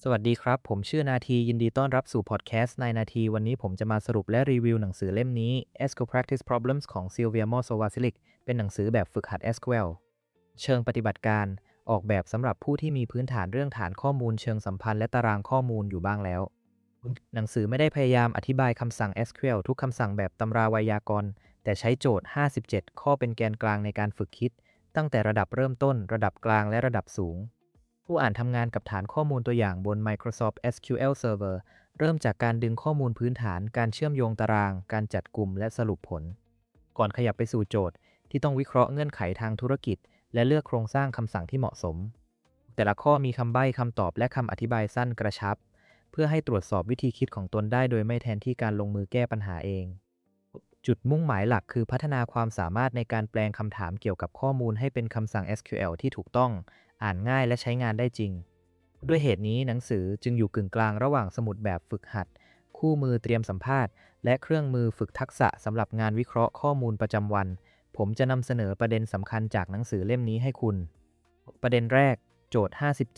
สวัสดีครับผมชื่อนาทียินดีต้อนรับสู่พอดแคสต์ในนาทีวันนี้ผมจะมาสรุปและรีวิวหนังสือเล่มนี้ SQL Practice Problems ของ Sylvia Morsovasilik เป็นหนังสือแบบฝึกหัด SQL เชิงปฏิบัติการออกแบบสำหรับผู้ที่มีพื้นฐานเรื่องฐานข้อมูลเชิงสัมพันธ์และตารางข้อมูลอยู่บ้างแล้วหนังสือไม่ได้พยายามอธิบายคำสั่ง SQL ทุกคำสั่งแบบตำราไวยากรณ์แต่ใช้โจทย์57ข้อเป็นแกนกลางในการฝึกคิดตั้งแต่ระดับเริ่มต้นระดับกลางและระดับสูง ผู้อ่านทำงานกับฐานข้อมูลตัวอย่างบน Microsoft SQL Server เริ่มจากการดึงข้อมูลพื้นฐาน การเชื่อมโยงตาราง การจัดกลุ่มและสรุปผล ก่อนขยับไปสู่โจทย์ที่ต้องวิเคราะห์เงื่อนไขทางธุรกิจ และเลือกโครงสร้างคำสั่งที่เหมาะสม แต่ละข้อมีคำใบ้คำตอบและคำอธิบายสั้นกระชับ เพื่อให้ตรวจสอบวิธีคิดของตนได้โดยไม่แทนที่การลงมือแก้ปัญหาเอง จุดมุ่งหมายหลักคือพัฒนาความสามารถในการแปลงคำถามเกี่ยวกับข้อมูลให้เป็นคำสั่ง SQL ที่ถูกต้อง อ่านง่ายและใช้งานได้จริง ด้วยเหตุนี้หนังสือจึงอยู่กึ่งกลางระหว่างสมุดแบบฝึกหัด คู่มือเตรียมสัมภาษณ์ และเครื่องมือฝึกทักษะสำหรับงานวิเคราะห์ข้อมูลประจำวัน ผมจะนำเสนอประเด็นสำคัญจากหนังสือเล่มนี้ให้คุณ ประเด็นแรก โจทย์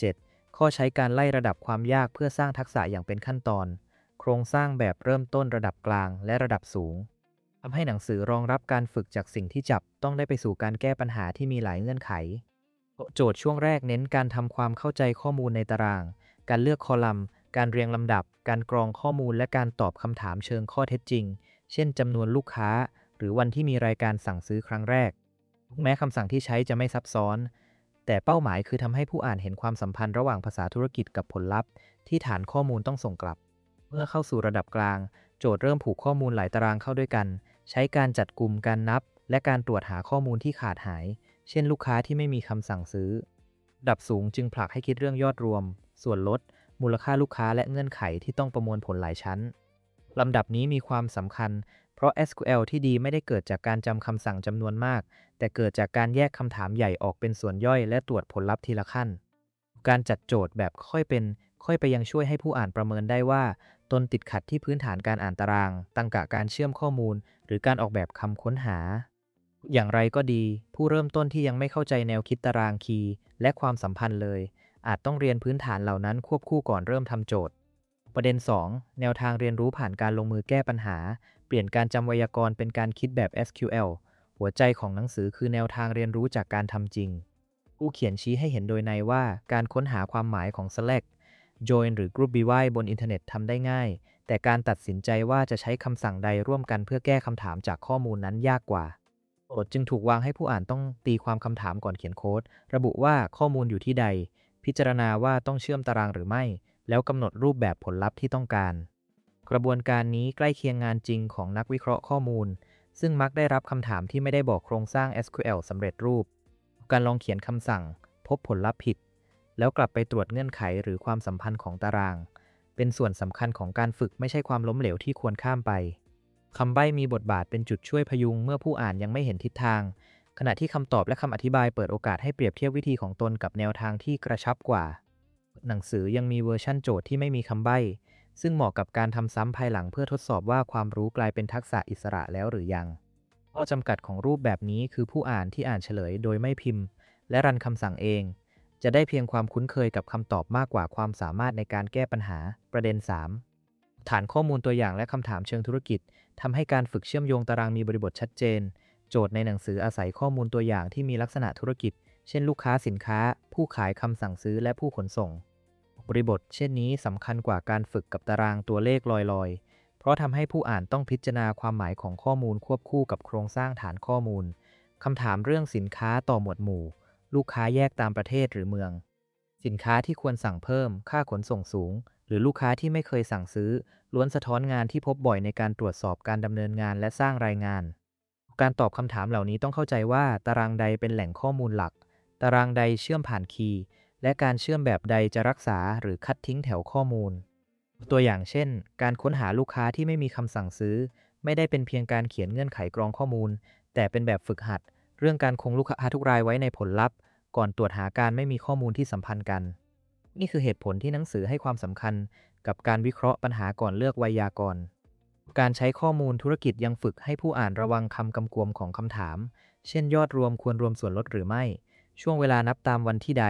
57 ข้อใช้การไล่ระดับความยากเพื่อสร้างทักษะอย่างเป็นขั้นตอน โครงสร้างแบบเริ่มต้นระดับกลางและระดับสูง ทำให้หนังสือรองรับการฝึกจากสิ่งที่จับต้องได้ไปสู่การแก้ปัญหาที่มีหลายเงื่อนไข โจทย์ช่วงแรกเน้นการทำความเข้าใจข้อมูลในตาราง การเลือกคอลัมน์ การเรียงลำดับ การกรองข้อมูลและการตอบคำถามเชิงข้อเท็จจริง เช่นจำนวนลูกค้า หรือวันที่มีรายการสั่งซื้อครั้งแรก แม้คำสั่งที่ใช้จะไม่ซับซ้อน แต่เป้าหมายคือทำให้ผู้อ่านเห็นความสัมพันธ์ระหว่างภาษาธุรกิจกับผลลัพธ์ที่ฐานข้อมูลต้องส่งกลับ เมื่อเข้าสู่ระดับกลาง โจทย์เริ่มผูกข้อมูลหลายตารางเข้าด้วยกัน ใช้การจัดกลุ่มการนับ และการตรวจหาข้อมูลที่ขาดหาย เช่นลูกค้าที่ไม่มีคำสั่งซื้อ ระดับสูงจึงผลักให้คิดเรื่องยอดรวม ส่วนลด มูลค่าลูกค้าและเงื่อนไขที่ต้องประมวลผลหลายชั้น ลำดับนี้มีความสำคัญ เพราะ SQL ที่ดีไม่ได้เกิดจากการจำคำสั่งจำนวนมาก แต่เกิดจากการแยกคำถามใหญ่ออกเป็นส่วนย่อยและตรวจผลลัพธ์ทีละขั้น การจัดโจทย์แบบค่อยเป็น ค่อยไปยังช่วยให้ผู้อ่านประเมินได้ว่าตนติดขัดที่พื้นฐานการอ่านตารางตรรกะการเชื่อมข้อมูล หรือการออกแบบคำค้นหา อย่างไรก็ดี ผู้เริ่มต้นที่ยังไม่เข้าใจแนวคิดตารางคีย์และความสัมพันธ์เลย อาจต้องเรียนพื้นฐานเหล่านั้นควบคู่ก่อนเริ่มทำโจทย์ ประเด็น 2 แนวทางเรียนรู้ผ่านการลงมือแก้ปัญหา เปลี่ยนการจำไวยากรณ์เป็นการคิดแบบ SQL หัวใจของหนังสือคือแนวทางเรียนรู้จากการทำจริง ผู้เขียนชี้ให้เห็นโดยในว่าการค้นหาความหมายของ Select Join หรือ Group by บนอินเทอร์เน็ตทำได้ง่าย แต่การตัดสินใจว่าจะใช้คำสั่งใดร่วมกันเพื่อแก้คำถามจากข้อมูลนั้นยากกว่าโจทย์จึงถูกวางให้ผู้อ่านต้องตีความคำถามก่อนเขียนโค้ด ระบุว่าข้อมูลอยู่ที่ใด พิจารณาว่าต้องเชื่อมตารางหรือไม่ แล้วกำหนดรูปแบบผลลัพธ์ที่ต้องการ กระบวนการนี้ใกล้เคียงงานจริงของนักวิเคราะห์ข้อมูล ซึ่งมักได้รับคำถามที่ไม่ได้บอกโครงสร้าง SQL สำเร็จรูป การลองเขียนคำสั่ง พบผลลัพธ์ผิด แล้วกลับไปตรวจเงื่อนไขหรือความสัมพันธ์ของตาราง เป็นส่วนสำคัญของการฝึกไม่ใช่ความล้มเหลวที่ควรข้ามไป คำใบ้มีบทบาทเป็นจุดช่วยพยุงเมื่อผู้อ่านยังไม่เห็นทิศทาง ขณะที่คำตอบและคำอธิบายเปิดโอกาสให้เปรียบเทียบวิธีของตนกับแนวทางที่กระชับกว่า หนังสือยังมีเวอร์ชั่นโจทย์ที่ไม่มีคำใบ้ ซึ่งเหมาะกับการทำซ้ำภายหลังเพื่อทดสอบว่าความรู้กลายเป็นทักษะอิสระแล้วหรือยัง ข้อจำกัดของรูปแบบนี้คือผู้อ่านที่อ่านเฉลยโดยไม่พิมพ์และรันคำสั่งเอง จะได้เพียงความคุ้นเคยกับคำตอบมากกว่าความสามารถในการแก้ปัญหา ประเด็น 3 ฐานข้อมูลตัวอย่างและคำถามเชิงธุรกิจทำให้การฝึกเชื่อมโยงตารางมีบริบทชัดเจน โจทย์ในหนังสืออาศัยข้อมูลตัวอย่างที่มีลักษณะธุรกิจ เช่นลูกค้าสินค้า ผู้ขายคำสั่งซื้อและผู้ขนส่ง บริบทเช่นนี้สำคัญกว่าการฝึกกับตารางตัวเลขลอยๆ เพราะทำให้ผู้อ่านต้องพิจารณาความหมายของข้อมูลควบคู่กับโครงสร้างฐานข้อมูล คำถามเรื่องสินค้าต่อหมวดหมู่ ลูกค้าแยกตามประเทศหรือเมือง สินค้าที่ควรสั่งเพิ่ม ค่าขนส่งสูง หรือลูกค้าที่ไม่เคยสั่งซื้อ ล้วนสะท้อนงานที่พบบ่อยในการตรวจสอบการดำเนินงานและสร้างรายงาน การตอบคำถามเหล่านี้ต้องเข้าใจว่าตารางใดเป็นแหล่งข้อมูลหลัก ตารางใดเชื่อมผ่านคีย์ และการเชื่อมแบบใดจะรักษาหรือคัดทิ้งแถวข้อมูล ตัวอย่างเช่น การค้นหาลูกค้าที่ไม่มีคำสั่งซื้อ ไม่ได้เป็นเพียงการเขียนเงื่อนไขกรองข้อมูล แต่เป็นแบบฝึกหัด เรื่องการคงลูกค้าทุกรายไว้ในผลลัพธ์ ก่อนตรวจหาการไม่มีข้อมูลที่สัมพันธ์กัน นี่คือเหตุผลที่หนังสือให้ความสำคัญกับการวิเคราะห์ปัญหาก่อนเลือกไวยากรณ์ การใช้ข้อมูลธุรกิจยังฝึกให้ผู้อ่านระวังคำกำกวมของคำถาม เช่นยอดรวมควรรวมส่วนลดหรือไม่ ช่วงเวลานับตามวันที่ใด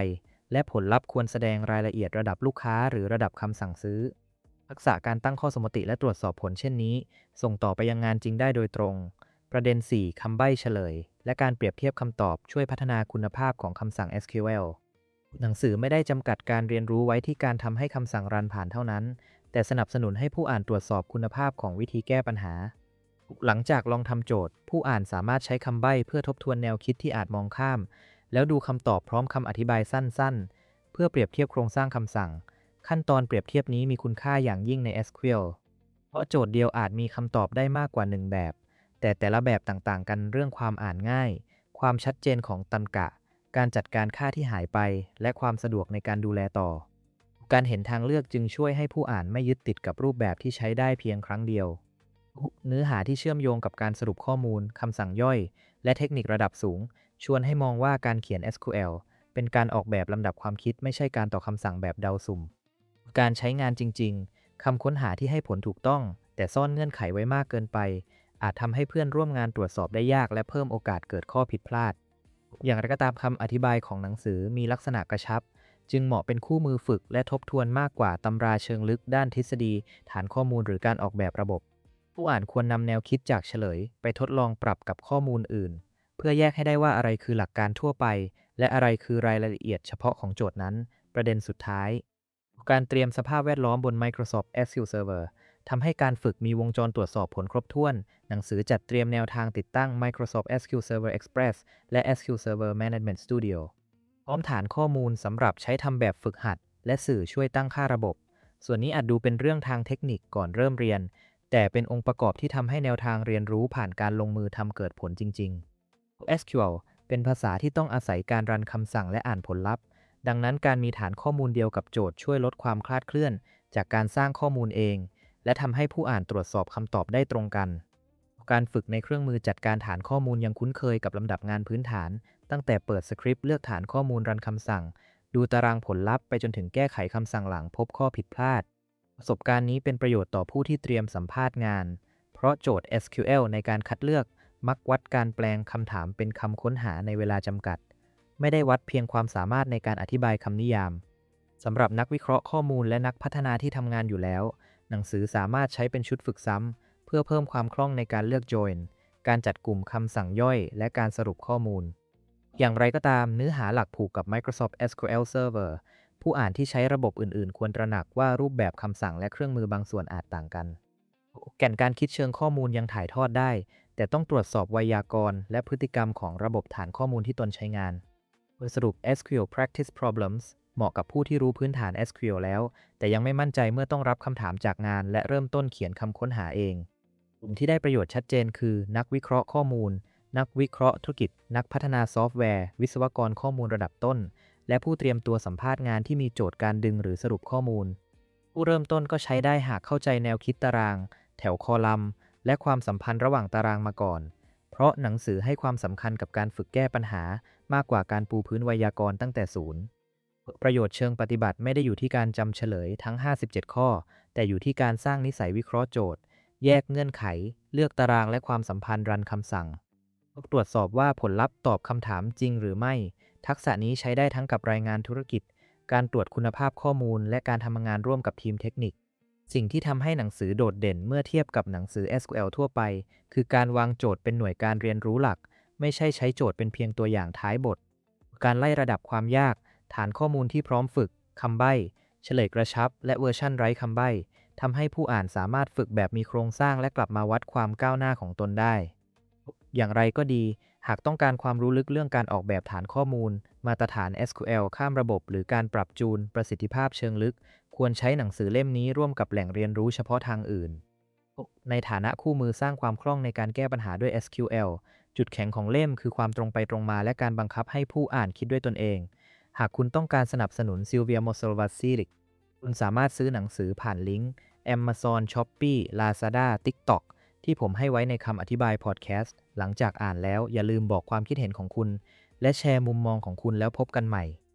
และผลลัพธ์ควรแสดงรายละเอียดระดับลูกค้าหรือระดับคำสั่งซื้อทักษะการตั้งข้อสมมติและตรวจสอบผลเช่นนี้ส่งต่อไปยังงานจริงได้โดยตรงประเด็น 4 คำใบ้เฉลยและการเปรียบเทียบคำตอบช่วยพัฒนาคุณภาพของคำสั่ง SQL หนังสือไม่ได้จำกัดการเรียนรู้ไว้ที่การทำให้คำสั่งรันผ่านเท่านั้นแต่สนับสนุนให้ผู้อ่านตรวจสอบคุณภาพของวิธีแก้ปัญหาหลังจากลองทำโจทย์ผู้อ่านสามารถใช้คำใบ้เพื่อทบทวนแนวคิดที่อาจมองข้ามแล้วดูคำตอบพร้อมคำอธิบายสั้นๆเพื่อเปรียบเทียบโครงสร้างคำสั่งขั้นตอนเปรียบเทียบนี้มีคุณค่าอย่างยิ่งใน SQL เพราะโจทย์เดียวอาจมีคำตอบได้มากกว่า1แบบแต่ละแบบต่างๆกันเรื่องความอ่านง่ายความชัดเจนของตรรกะการจัดการค่าที่หายไปและความสะดวกในการดูแลต่อการเห็นทางเลือกจึงช่วยให้ผู้อ่านไม่ยึดติดกับรูปแบบที่ใช้ได้เพียงครั้งเดียวเนื้อหาที่เชื่อมโยงกับการสรุปข้อมูลคำสั่งย่อยและเทคนิคระดับสูงชวนให้มองว่าการเขียน SQL เป็นการออกแบบลำดับความคิดไม่ใช่การต่อคำสั่งแบบเดาสุ่มการใช้งานจริงๆคำค้นหาที่ให้ผลถูกต้องแต่ซ่อนเงื่อนไขไว้มากเกินไปอาจทำให้เพื่อนร่วมงานตรวจสอบได้ยากและเพิ่มโอกาสเกิดข้อผิดพลาดอย่างไรก็ตามคำอธิบายของหนังสือมีลักษณะกระชับจึงเหมาะเป็นคู่มือฝึกและทบทวนมากกว่าตำราเชิงลึกด้านทฤษฎีฐานข้อมูลหรือการออกแบบระบบผู้อ่านควรนำแนวคิดจากเฉลยไปทดลองปรับกับข้อมูลอื่นเพื่อแยกให้ได้ว่าอะไรคือหลักการทั่วไปและอะไรคือรายละเอียดเฉพาะของโจทย์นั้นประเด็นสุดท้ายการเตรียมสภาพแวดล้อมบน Microsoft SQL Server ทำให้การฝึกมีวงจรตรวจสอบผลครบถ้วนหนังสือจัดเตรียมแนวทางติดตั้ง Microsoft SQL Server Express และ SQL Server Management Studio พร้อมฐานข้อมูลสำหรับใช้ทำแบบฝึกหัดและสื่อช่วยตั้งค่าระบบ ส่วนนี้อาจดูเป็นเรื่องทางเทคนิคก่อนเริ่มเรียน แต่เป็นองค์ประกอบที่ทำให้แนวทางเรียนรู้ผ่านการลงมือทำเกิดผลจริงๆ SQL เป็นภาษาที่ต้องอาศัยการรันคำสั่งและอ่านผลลัพธ์ ดังนั้นการมีฐานข้อมูลเดียวกับโจทย์ช่วยลดความคลาดเคลื่อนจากการสร้างข้อมูลเอง และทำให้ผู้อ่านตรวจสอบคำตอบได้ตรงกัน การฝึกในเครื่องมือจัดการฐานข้อมูลยังคุ้นเคยกับลำดับงานพื้นฐานตั้งแต่เปิดสคริปต์เลือกฐานข้อมูลรันคำสั่งดูตารางผลลัพธ์ไปจนถึงแก้ไขคำสั่งหลังพบข้อผิดพลาดประสบการณ์นี้เป็นประโยชน์ต่อผู้ที่เตรียมสัมภาษณ์งานเพราะโจทย์ SQL ในการคัดเลือกมักวัดการแปลงคำถามเป็นคำค้นหาในเวลาจำกัดไม่ได้วัดเพียงความสามารถในการอธิบายคำนิยามสำหรับนักวิเคราะห์ข้อมูลและนักพัฒนาที่ทำงานอยู่แล้วหนังสือสามารถใช้เป็นชุดฝึกซ้ำเพื่อเพิ่มความคล่องในการเลือก join การจัดกลุ่มคำสั่งย่อยและการสรุปข้อมูลอย่างไรก็ตามเนื้อหาหลักผูกกับ Microsoft SQL Server ผู้อ่านที่ใช้ระบบอื่นๆควรตระหนักว่ารูปแบบคำสั่งและเครื่องมือบางส่วนอาจต่างกันแก่นการคิดเชิงข้อมูลยังถ่ายทอดได้แต่ต้องตรวจสอบไวยากรณ์และพฤติกรรมของระบบฐานข้อมูลที่ตนใช้งานโดยสรุป SQL Practice Problems เหมาะกับผู้ที่รู้พื้นฐาน SQL แล้วแต่ยังไม่มั่นใจเมื่อต้องรับคำถามจากงานและเริ่มต้นเขียนคำค้นหาเองกลุ่มที่ได้ประโยชน์ชัดเจนคือนักวิเคราะห์ข้อมูลนักวิเคราะห์ธุรกิจนักพัฒนาซอฟต์แวร์วิศวกรข้อมูลระดับต้นและผู้เตรียมตัวสัมภาษณ์งานที่มีโจทย์การดึงหรือสรุปข้อมูลผู้เริ่มต้นก็ใช้ได้หากเข้าใจแนวคิดตารางแถวคอลัมน์และความสัมพันธ์ระหว่างตารางมาก่อนเพราะหนังสือให้ความสำคัญกับการฝึกแก้ปัญหามากกว่าการปูพื้นไวยากรณ์ตั้งแต่ศูนย์ประโยชน์เชิงปฏิบัติไม่ได้อยู่ที่การจำเฉลยทั้ง57ข้อแต่อยู่ที่การสร้างนิสัยวิเคราะห์โจทย์แยกเงื่อนไขเลือกตารางและความสัมพันธ์รันคำสั่งตรวจสอบว่าผลลัพธ์ตอบคำถามจริงหรือไม่ทักษะนี้ใช้ได้ทั้งกับรายงานธุรกิจการตรวจคุณภาพข้อมูลและการทำงานร่วมกับทีมเทคนิคสิ่งที่ทำให้หนังสือโดดเด่นเมื่อเทียบกับหนังสือ SQL ทั่วไปคือการวางโจทย์เป็นหน่วยการเรียนรู้หลักไม่ใช่ใช้โจทย์เป็นเพียงตัวอย่างท้ายบทการไล่ระดับความยากฐานข้อมูลที่พร้อมฝึกคำใบ้เฉลยกระชับและเวอร์ชั่นไร้คำใบ้ทำให้ผู้อ่านสามารถฝึกแบบมีโครงสร้างและกลับมาวัดความก้าวหน้าของตนได้อย่างไรก็ดีหากต้องการความรู้ลึกเรื่องการออกแบบฐานข้อมูลมาตรฐาน SQL ข้ามระบบหรือการปรับจูนประสิทธิภาพเชิงลึกควรใช้หนังสือเล่มนี้ร่วมกับแหล่งเรียนรู้เฉพาะทางอื่นในฐานะคู่มือสร้างความคล่องในการแก้ปัญหาด้วย SQL จุดแข็งของเล่มคือความตรงไปตรงมาและการบังคับให้ผู้อ่านคิดด้วยตนเองหากคุณต้องการสนับสนุน Silvia Mosovasilik คุณสามารถซื้อหนังสือผ่านลิงก์ Amazon, Shopee, Lazada, TikTok ที่ผมให้ไว้ในคำอธิบายพอดแคสต์หลังจากอ่านแล้วอย่าลืมบอกความคิดเห็นของคุณและแชร์มุมมองของคุณแล้วพบกันใหม่